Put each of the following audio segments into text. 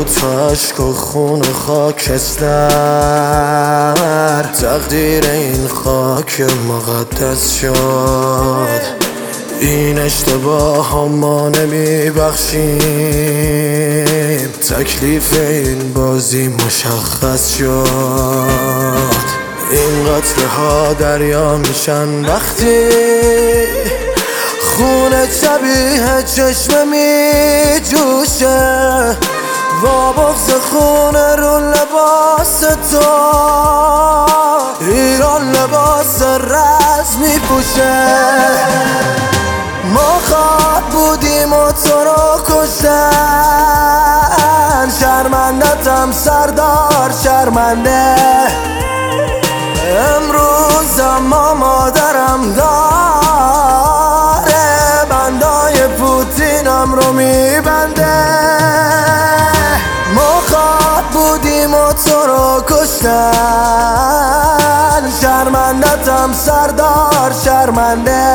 تا عشق و خون و خاکستر تقدیر این خاک مقدس شد. این اشتباه ها ما نمیبخشیم، تکلیف این بازی مشخص شد. این قطره ها دریا میشن وقتی خون شبیه چشمه می جوشه، با بغض خون رو لباس تو ایران لباس رز می پوشه. ما خواب بودیم و تو رو کشتن، شرمندتم سردار شرمنده. امروز اما مادرم داره بندای پوتینم رو میبنده. ما خواب بودیم و تو رو کشتن، شرمندتم سردار شرمنده.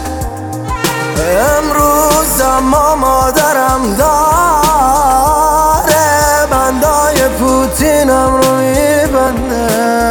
امروز اما مادرم داره بندای پوتینم رو میبنده.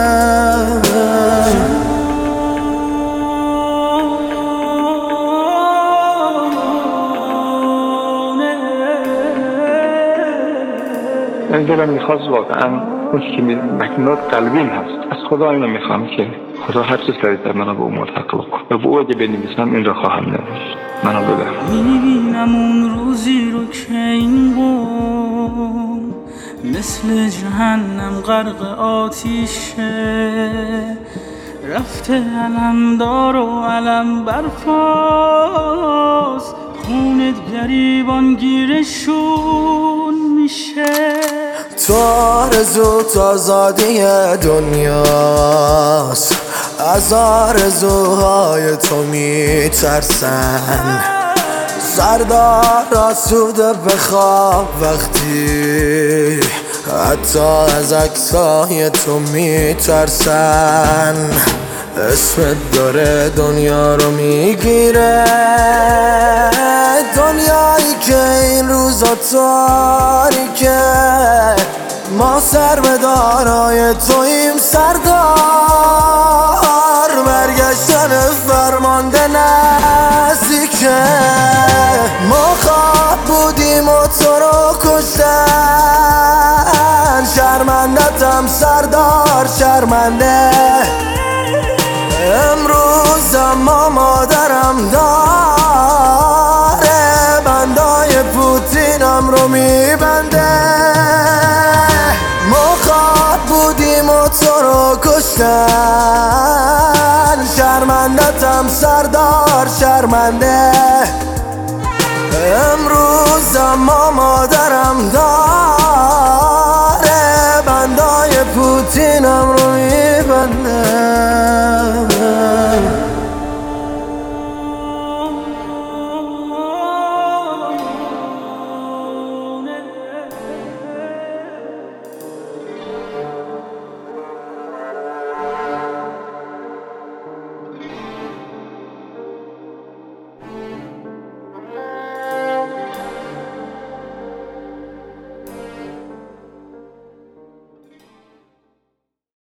من دلم میخواست واقعا اون که مکنات قلبیم هست، از خدا اینو میخوام که خدا هر چه سریعتر منو به اون ملحق بکن و به او اگه بنویسم این را خواهم نوشت. منو ببر. میبینم اون روزی رو که این قوم مثل جهنم غرق آتیشه، رفته علمدار و علم برفاست، خونت گریبان گیرشون میشه. تو آرزو آزادی دنیاست، از آرزوهای تو میترسن. سردار آسوده بخواب وقتی حتی از عکسای تو میترسن. اسمت داره دنیا رو میگیره، دنیایی که این روزا تاریکه. ما سربدارای تویم سردار، برگشتن فرمانده نزدیکه. ما خواب بودیم و تو رو کشتن، شرمندتم سردار شرمنده. امروز اما مادرم داره بندای پوتینم رو میبنده. ما خواب بودیم و تو رو کشتن، شرمندتم سردار شرمنده. امروز اما